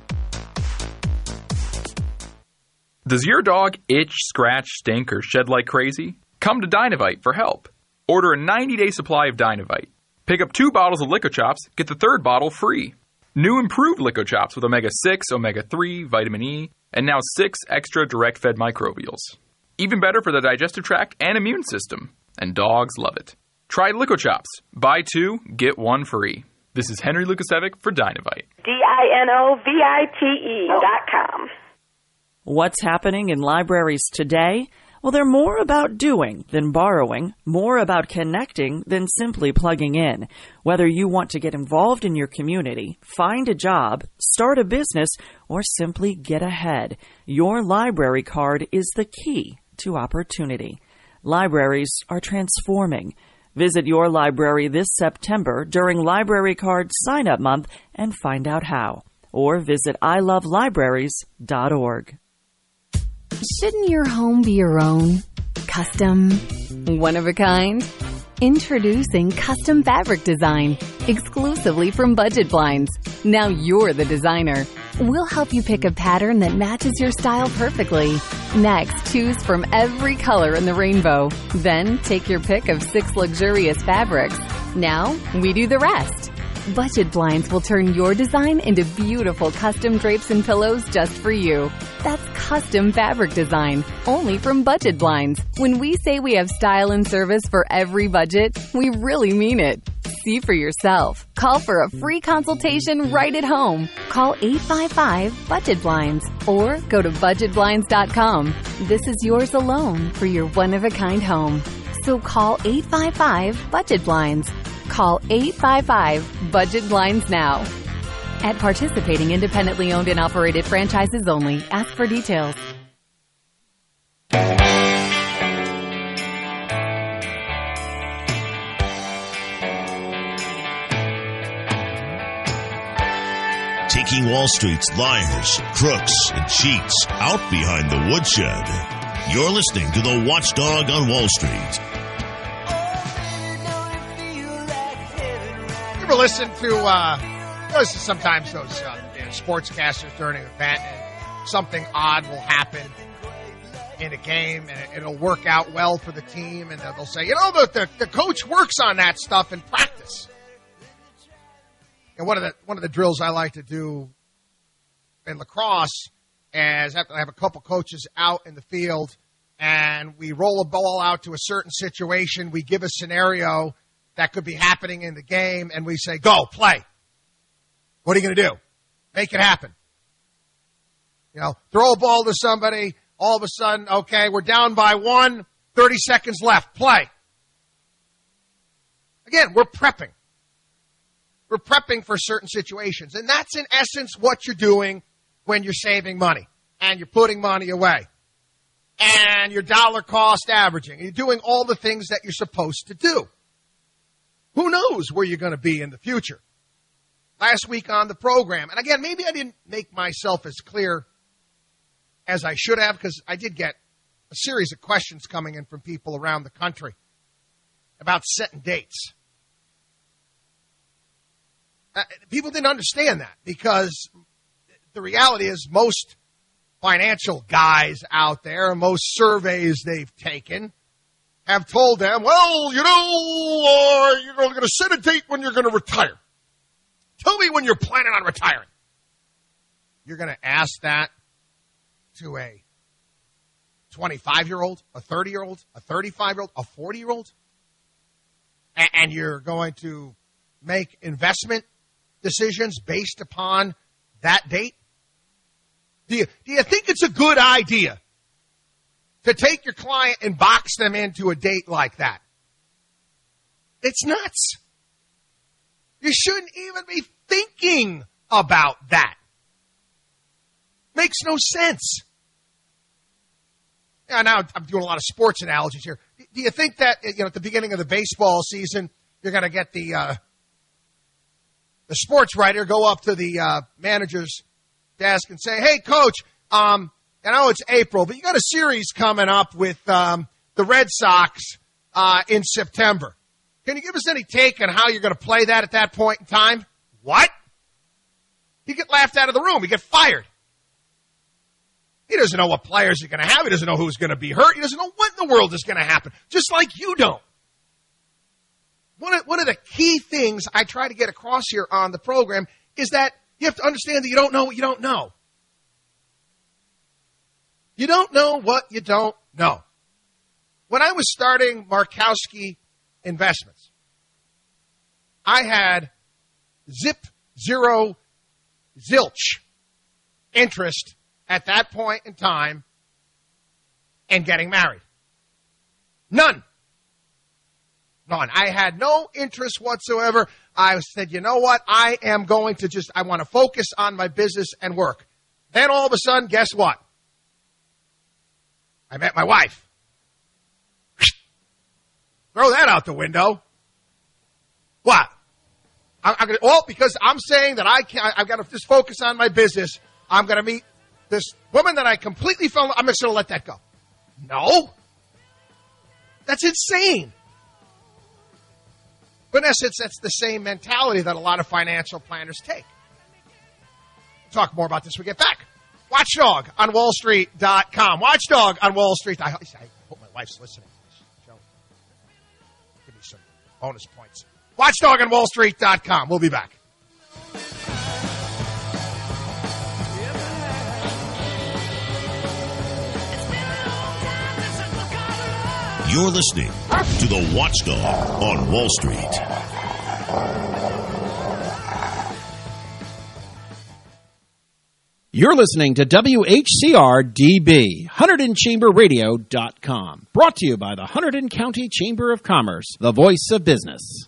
[SPEAKER 15] Does your dog itch, scratch, stink, or shed like crazy? Come to Dynavite for help. Order a ninety-day supply of Dynavite. Pick up two bottles of Lico Chops, get the third bottle free. New improved Lico Chops with omega six, omega three, vitamin E, and now six extra direct-fed microbials. Even better for the digestive tract and immune system. And dogs love it. Try Lico Chops. Buy two, get one free. This is Henry Lukasevic for Dynavite.
[SPEAKER 16] D I N O V I T E dot com.
[SPEAKER 18] What's happening in libraries today? Well, they're more about doing than borrowing, more about connecting than simply plugging in. Whether you want to get involved in your community, find a job, start a business, or simply get ahead, your library card is the key to opportunity. Libraries are transforming. Visit your library this September during Library Card Sign-Up Month and find out how. Or visit I love libraries dot org.
[SPEAKER 25] Shouldn't your home be your own? Custom? One of a kind? Introducing Custom Fabric Design, exclusively from Budget Blinds. Now you're the designer. We'll help you pick a pattern that matches your style perfectly. Next, choose from every color in the rainbow. Then, take your pick of six luxurious fabrics. Now, we do the rest. Budget Blinds will turn your design into beautiful custom drapes and pillows just for you. That's Custom Fabric Design, only from Budget Blinds. When we say we have style and service for every budget, we really mean it. See for yourself. Call for a free consultation right at home. Call eight five five budget blinds or go to budget blinds dot com. This is yours alone for your one-of-a-kind home. So call eight five five budget blinds. Call eight five five budget blinds now. At participating independently owned and operated franchises only. Ask for details.
[SPEAKER 10] Taking Wall Street's liars, crooks, and cheats out behind the woodshed. You're listening to the Watchdog on Wall Street.
[SPEAKER 13] You ever listen to, uh, you listen to sometimes those uh, you know, sportscasters during an event and something odd will happen in a game and it, it'll work out well for the team and they'll say, you know, the, the, the coach works on that stuff in practice. And one of the one of the drills I like to do in lacrosse is after I have a couple coaches out in the field and we roll a ball out to a certain situation, we give a scenario that could be happening in the game, and we say, go, play. What are you going to do? Make it happen. You know, throw a ball to somebody, all of a sudden, okay, we're down by one, thirty seconds left, play. Again, we're prepping. We're prepping for certain situations, and that's in essence what you're doing when you're saving money, and you're putting money away, and you're dollar cost averaging. You're doing all the things that you're supposed to do. Who knows where you're going to be in the future? Last week on the program, and again, maybe I didn't make myself as clear as I should have, because I did get a series of questions coming in from people around the country about setting dates. Uh, people didn't understand that, because the reality is most financial guys out there, most surveys they've taken, have told them, well, you know, uh, you're going to set a date when you're going to retire. Tell me when you're planning on retiring. You're going to ask that to a twenty-five-year-old, a thirty-year-old, a thirty-five-year-old, a forty-year-old, and you're going to make investment decisions based upon that date? Do you, do you think it's a good idea to take your client and box them into a date like that? It's nuts. You shouldn't even be thinking about that. Makes no sense. Now, now I'm doing a lot of sports analogies here. Do you think that, you know, at the beginning of the baseball season, you're going to get the uh, the sports writer go up to the uh, manager's desk and say, hey, coach, um, I know it's April, but you got a series coming up with um, the Red Sox uh, in September. Can you give us any take on how you're going to play that at that point in time? What? You get laughed out of the room. You get fired. He doesn't know what players are going to have. He doesn't know who's going to be hurt. He doesn't know what in the world is going to happen, just like you don't. One of, one of the key things I try to get across here on the program is that you have to understand that you don't know what you don't know. You don't know what you don't know. When I was starting Markowski Investments, I had zip, zero, zilch interest at that point in time in getting married. None. None. I had no interest whatsoever. I said, you know what? I am going to just, I want to focus on my business and work. Then all of a sudden, guess what? I met my wife. Throw that out the window. What? I, I'm gonna, well, because I'm saying that I can't, I've got to just focus on my business. I'm going to meet this woman that I completely fell in love. I'm just going to let that go. No. That's insane. But in essence, that's the same mentality that a lot of financial planners take. We'll talk more about this when we get back. Watchdog on Wall Street dot com. Watchdog on Wall Street. I, I hope my wife's listening to this show. Give me some bonus points. Watchdog on Wall Street dot com. We'll be back.
[SPEAKER 10] You're listening to the Watchdog on Wall Street.
[SPEAKER 8] You're listening to W H C R D B, Hunterdon Chamber Radio dot com. Brought to you by the Hunterdon County Chamber of Commerce, the voice of business.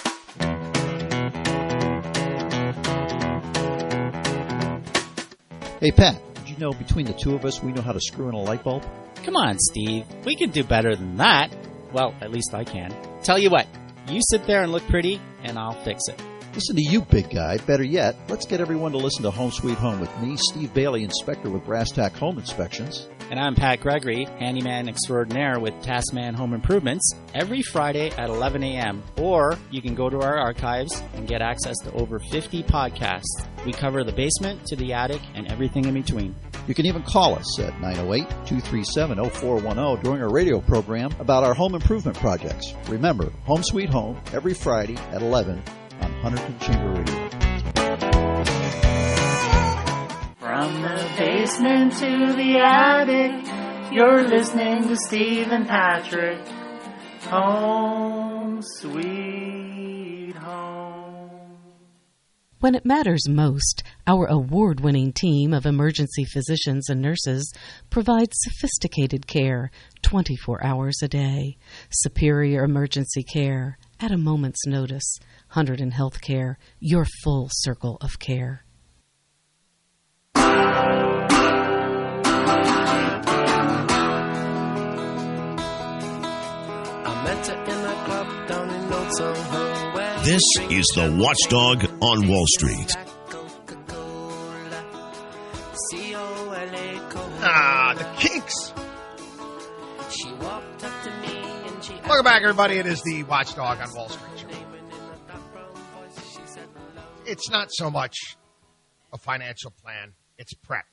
[SPEAKER 11] Hey, Pat, did you know between the two of us we know how to screw in a light bulb?
[SPEAKER 14] Come on, Steve. We can do better than that. Well, at least I can. Tell you what, you sit there and look pretty, and I'll fix it.
[SPEAKER 11] Listen to you, big guy. Better yet, let's get everyone to listen to Home Sweet Home with me, Steve Bailey, inspector with Brass Tack Home Inspections.
[SPEAKER 14] And I'm Pat Gregory, handyman extraordinaire with Taskman Home Improvements, every Friday at eleven a.m. Or you can go to our archives and get access to over fifty podcasts. We cover the basement to the attic and everything in between.
[SPEAKER 11] You can even call us at nine oh eight, two three seven, oh four one oh during our radio program about our home improvement projects. Remember, Home Sweet Home, every Friday at eleven on Hunterdon Chamber Radio.
[SPEAKER 17] From the basement to the attic, you're listening to Steve and Patrick. Home Sweet Home.
[SPEAKER 19] When it matters most, our award-winning team of emergency physicians and nurses provides sophisticated care twenty-four hours a day. Superior emergency care at a moment's notice. Hunterdon Healthcare, your full circle of care.
[SPEAKER 10] This is the Watchdog on Wall Street.
[SPEAKER 13] Ah, the Kinks. Welcome back, everybody. It is the Watchdog on Wall Street show. It's not so much a financial plan It's prep.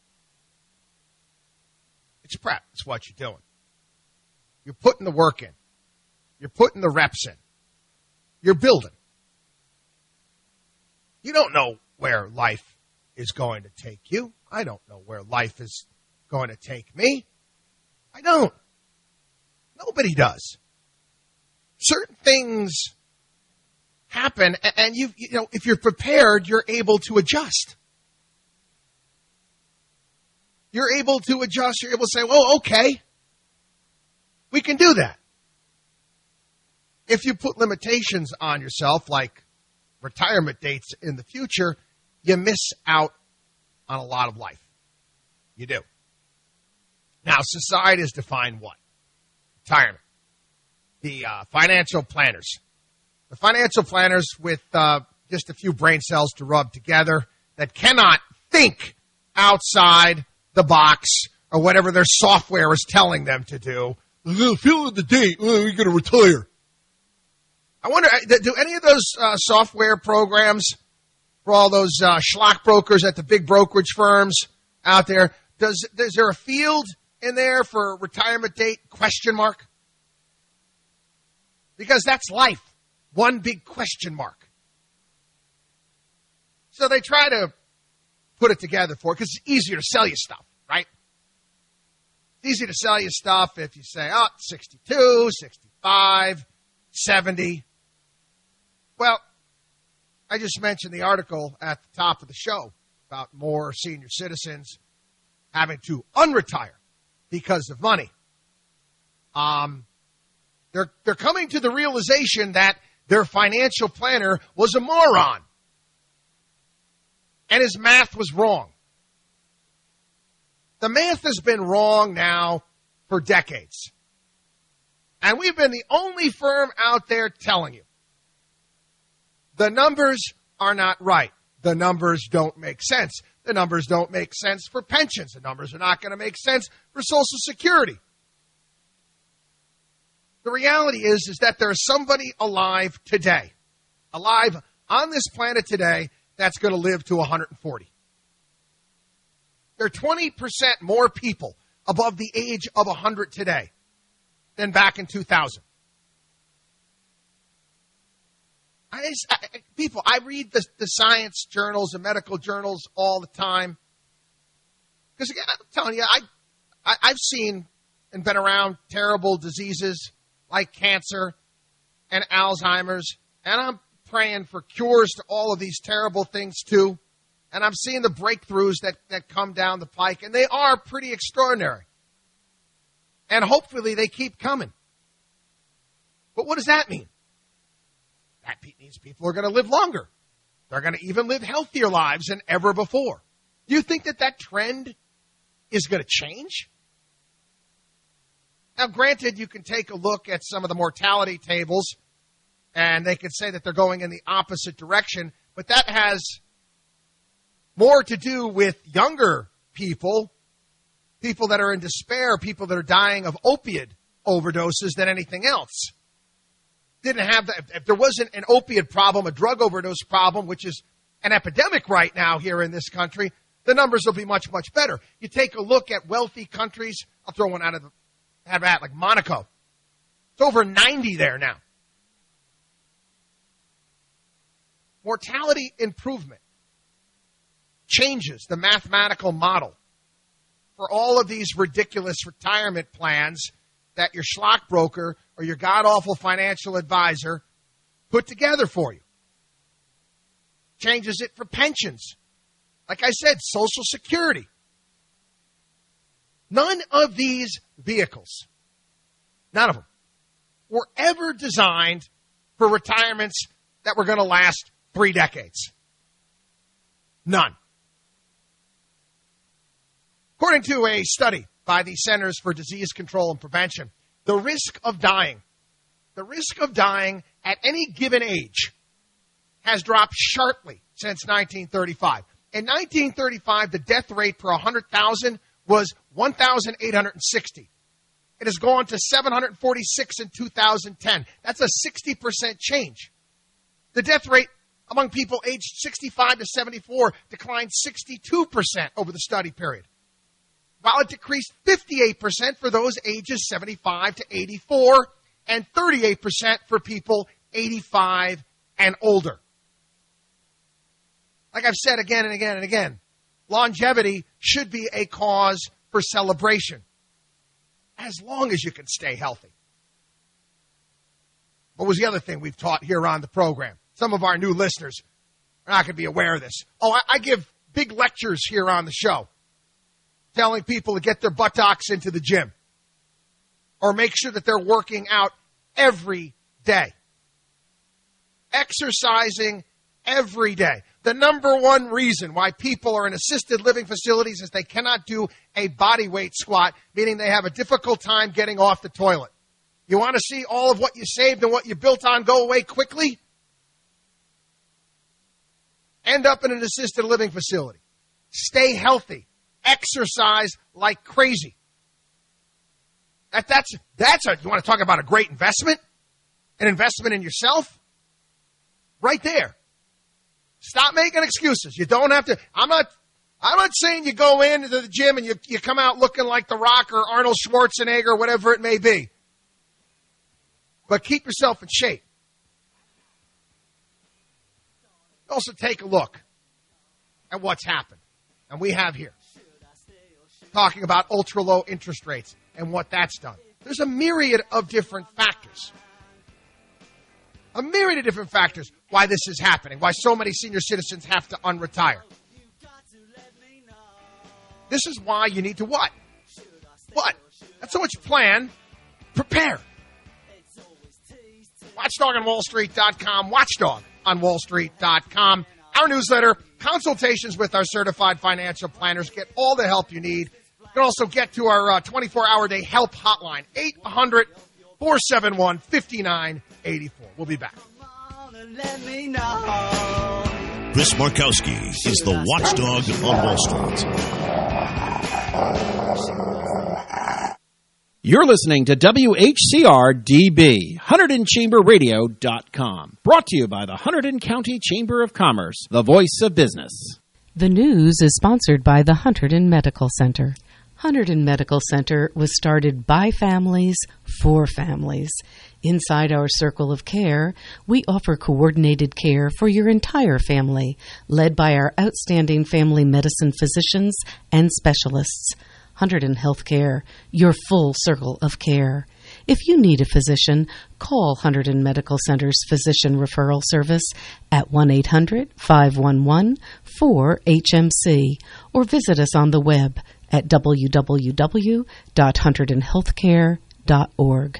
[SPEAKER 13] It's prep. It's what you're doing. You're putting the work in. You're putting the reps in. You're building. You don't know where life is going to take you. I don't know where life is going to take me. I don't. Nobody does. Certain things happen, and you you know, if you're prepared, you're able to adjust. You're able to adjust. You're able to say, well, okay, we can do that. If you put limitations on yourself, like retirement dates in the future, you miss out on a lot of life. You do. Now, society has defined what? Retirement. The uh, financial planners. The financial planners with uh, just a few brain cells to rub together that cannot think outside the box or whatever their software is telling them to do. Fill in the date. We're going to retire. I wonder, do any of those uh, software programs for all those uh, schlock brokers at the big brokerage firms out there, does is there a field in there for retirement date question mark? Because that's life. One big question mark. So they try to put it together for it because it's easier to sell you stuff, right? It's easy to sell you stuff if you say, oh, sixty-two, sixty-five, seventy. Well, I just mentioned the article at the top of the show about more senior citizens having to unretire because of money. Um, they're, they're coming to the realization that their financial planner was a moron. And his math was wrong. The math has been wrong now for decades. And we've been the only firm out there telling you. The numbers are not right. The numbers don't make sense. The numbers don't make sense for pensions. The numbers are not going to make sense for Social Security. The reality is, is that there is somebody alive today, alive on this planet today, that's going to live to one hundred forty. There are twenty percent more people above the age of one hundred today than back in two thousand. I, I, people, I read the, the science journals and medical journals all the time. Because, again, I'm telling you, I, I, I've seen and been around terrible diseases like cancer and Alzheimer's, and I'm praying for cures to all of these terrible things too. And I'm seeing the breakthroughs that, that come down the pike, and they are pretty extraordinary. And hopefully they keep coming. But what does that mean? That means people are going to live longer. They're going to even live healthier lives than ever before. Do you think that that trend is going to change? Now, granted, you can take a look at some of the mortality tables, and they can say that they're going in the opposite direction, but that has more to do with younger people, people that are in despair, people that are dying of opiate overdoses than anything else. Didn't have that. If there wasn't an opiate problem, a drug overdose problem, which is an epidemic right now here in this country, the numbers will be much, much better. You take a look at wealthy countries. I'll throw one out of the have at like Monaco. It's over ninety there now. Mortality improvement changes the mathematical model for all of these ridiculous retirement plans that your schlock broker or your god-awful financial advisor put together for you. Changes it for pensions. Like I said, Social Security. None of these vehicles, none of them, were ever designed for retirements that were going to last three decades. None. According to a study by the Centers for Disease Control and Prevention, the risk of dying, the risk of dying at any given age has dropped sharply since nineteen thirty-five. In nineteen thirty-five, the death rate per one hundred thousand was one thousand eight hundred sixty. It has gone to seven hundred forty-six in two thousand ten. That's a sixty percent change. The death rate among people aged sixty-five to seventy-four declined sixty-two percent over the study period, while it decreased fifty-eight percent for those ages seventy-five to eighty-four and thirty-eight percent for people eighty-five and older. Like I've said again and again and again, longevity should be a cause for celebration, as long as you can stay healthy. What was the other thing we've taught here on the program? Some of our new listeners are not going to be aware of this. Oh, I, I give big lectures here on the show, telling people to get their buttocks into the gym or make sure that they're working out every day. Exercising every day. The number one reason why people are in assisted living facilities is they cannot do a body weight squat, meaning they have a difficult time getting off the toilet. You want to see all of what you saved and what you built on go away quickly? End up in an assisted living facility. Stay healthy. Exercise like crazy. That, that's, that's a, you want to talk about a great investment? An investment in yourself? Right there. Stop making excuses. You don't have to. I'm not I'm not saying you go into the gym and you, you come out looking like The Rock or Arnold Schwarzenegger or whatever it may be. But keep yourself in shape. Also take a look at what's happened. And we have here. Talking about ultra-low interest rates and what that's done. There's a myriad of different factors. A myriad of different factors why this is happening, why so many senior citizens have to unretire. This is why you need to what? What? Not so much plan, prepare. Watchdog on Wall Street dot com, Watchdog on Wall Street dot com. Our newsletter, consultations with our certified financial planners. Get all the help you need. You can also get to our uh, twenty-four hour day help hotline, eight hundred, four seven one, five nine eight four. We'll be back.
[SPEAKER 10] Chris Markowski is the Watchdog on Wall Street.
[SPEAKER 8] You're listening to W H C R D B, Hunterdon Chamber Radio dot com. Brought to you by the Hunterdon County Chamber of Commerce, the voice of business.
[SPEAKER 19] The news is sponsored by the Hunterdon Medical Center. Hunterdon Medical Center was started by families for families. Inside our circle of care, we offer coordinated care for your entire family, led by our outstanding family medicine physicians and specialists. Hunterdon Healthcare, your full circle of care. If you need a physician, call Hunterdon Medical Center's Physician Referral Service at one eight hundred, five one one, four H M C or visit us on the web at w w w dot hunterdon healthcare dot org.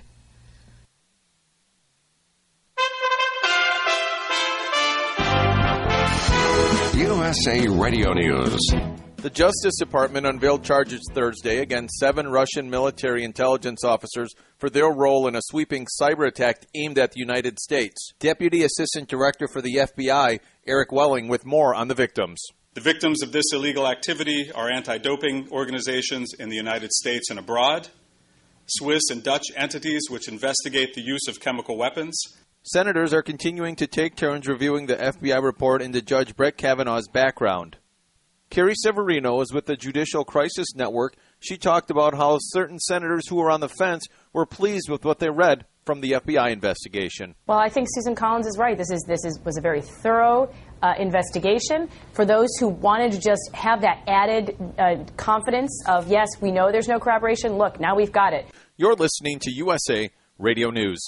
[SPEAKER 1] U S A Radio News.
[SPEAKER 2] The Justice Department unveiled charges Thursday against seven Russian military intelligence officers for their role in a sweeping cyber attack aimed at the United States. Deputy Assistant Director for the F B I, Eric Welling, with more on the victims.
[SPEAKER 20] The victims of this illegal activity are anti-doping organizations in the United States and abroad, Swiss and Dutch entities which investigate the use of chemical weapons.
[SPEAKER 2] Senators are continuing to take turns reviewing the F B I report into Judge Brett Kavanaugh's background. Carrie Severino is with the Judicial Crisis Network. She talked about how certain senators who were on the fence were pleased with what they read from the F B I investigation.
[SPEAKER 21] Well, I think Susan Collins is right. This is this is was a very thorough uh, investigation. For those who wanted to just have that added uh, confidence of, yes, we know there's no corroboration. Look, now we've got it.
[SPEAKER 2] You're listening to U S A Radio News.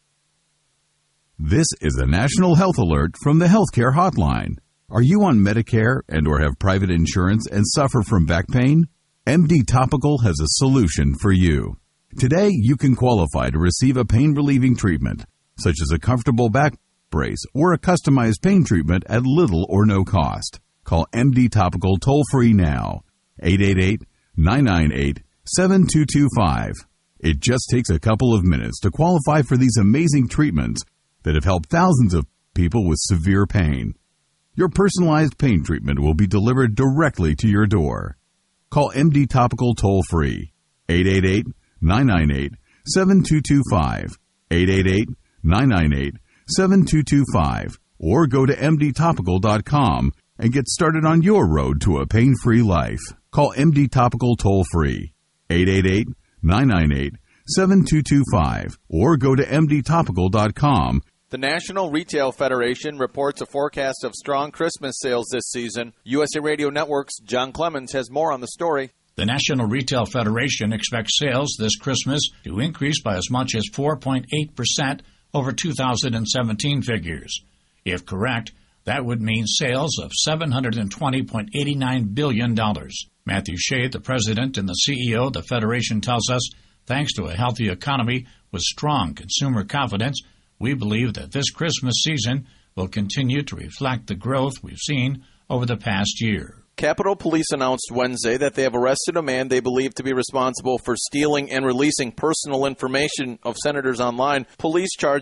[SPEAKER 22] This is a national health alert from the Healthcare Hotline. Are you on Medicare and or have private insurance and suffer from back pain? M D Topical has a solution for you. Today, you can qualify to receive a pain-relieving treatment, such as a comfortable back brace or a customized pain treatment at little or no cost. Call M D Topical toll-free now, eight eight eight, nine nine eight, seven two two five. It just takes a couple of minutes to qualify for these amazing treatments that have helped thousands of people with severe pain. Your personalized pain treatment will be delivered directly to your door. Call M D Topical toll-free, eight eight eight, nine nine eight, seven two two five, eight eight eight, nine nine eight, seven two two five, or go to m d topical dot com and get started on your road to a pain-free life. Call M D Topical toll-free, eight eight eight, nine nine eight, seven two two five, or go to m d topical dot com.
[SPEAKER 2] The National Retail Federation reports a forecast of strong Christmas sales this season. U S A Radio Network's John Clemens has more on the story.
[SPEAKER 3] The National Retail Federation expects sales this Christmas to increase by as much as four point eight percent over two thousand seventeen figures. If correct, that would mean sales of seven hundred twenty point eight nine billion dollars. Matthew Shea, the president and the C E O of the Federation, tells us, thanks to a healthy economy with strong consumer confidence, we believe that this Christmas season will continue to reflect the growth we've seen over the past year.
[SPEAKER 2] Capitol Police announced Wednesday that they have arrested a man they believe to be responsible for stealing and releasing personal information of senators online. Police charged